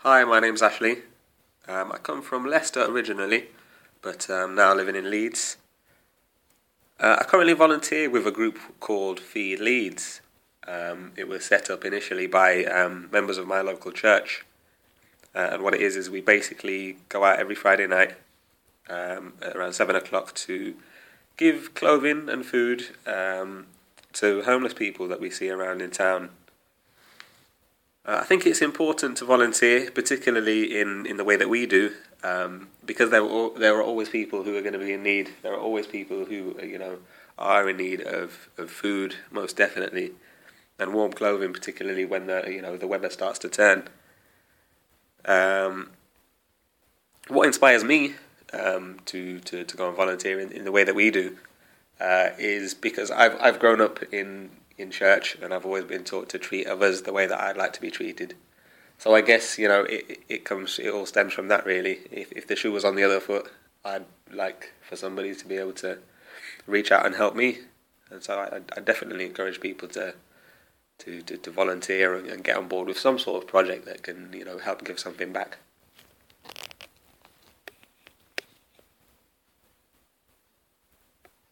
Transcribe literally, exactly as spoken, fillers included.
Hi, my name's Ashley. Um, I come from Leicester originally, but um, now living in Leeds. Uh, I currently volunteer with a group called Feed Leeds. Um, it was set up initially by um, members of my local church, uh, and what it is is we basically go out every Friday night um, at around seven o'clock to give clothing and food um, to homeless people that we see around in town. Uh, I think it's important to volunteer, particularly in, in the way that we do, um, because there are, there are always people who are going to be in need. There are always people who you know are in need of, of food, most definitely, and warm clothing, particularly when the you know the weather starts to turn. Um, what inspires me um, to, to, to go and volunteer in, in the way that we do uh, is because I've I've grown up in in church, and I've always been taught to treat others the way that I'd like to be treated. So I guess you know it it comes it all stems from that really. If if the shoe was on the other foot, I'd like for somebody to be able to reach out and help me, and so I, I definitely encourage people to to, to, to volunteer and, and get on board with some sort of project that can you know help give something back.